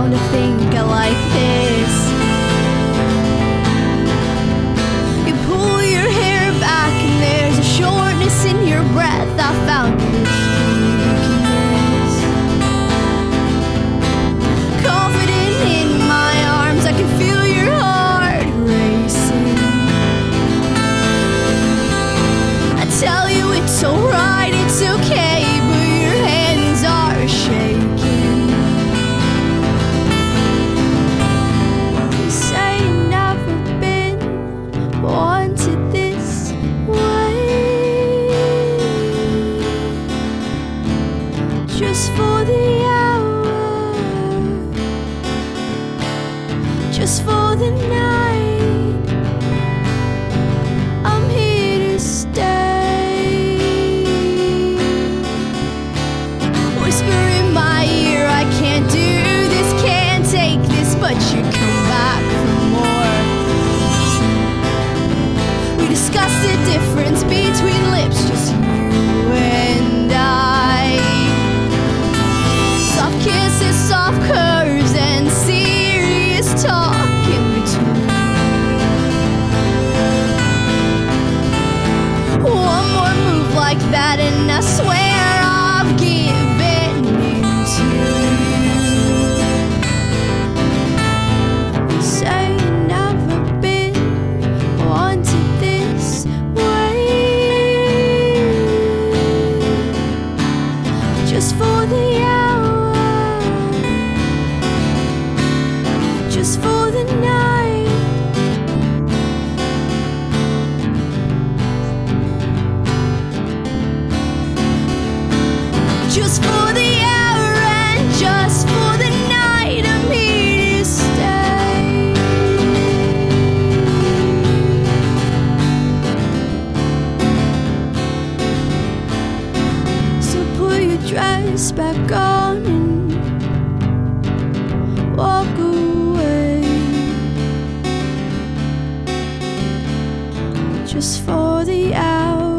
bound to think I like this. You pull your hair back and there's a shortness in your breath. I found weakness. Confident in my arms, I can feel your heart racing. I tell you it's alright, it's okay, but your hands are shaking. You say you've never been wanted this way. Just for the hour, just for the night, I'm here to stay. Whisper in my ear, I can't do this, can't take this, but you come back for more. We discussed the difference between lips, just you and I. Soft kisses, soft curves, and serious talk in between. One more move like that and I swear I've given in to you. You say you've never been wanted this way. Just for the hour, just for the night. Just for the hour and just for the night, I'm here to stay. So put your dress back on and walk away. Just for the hour.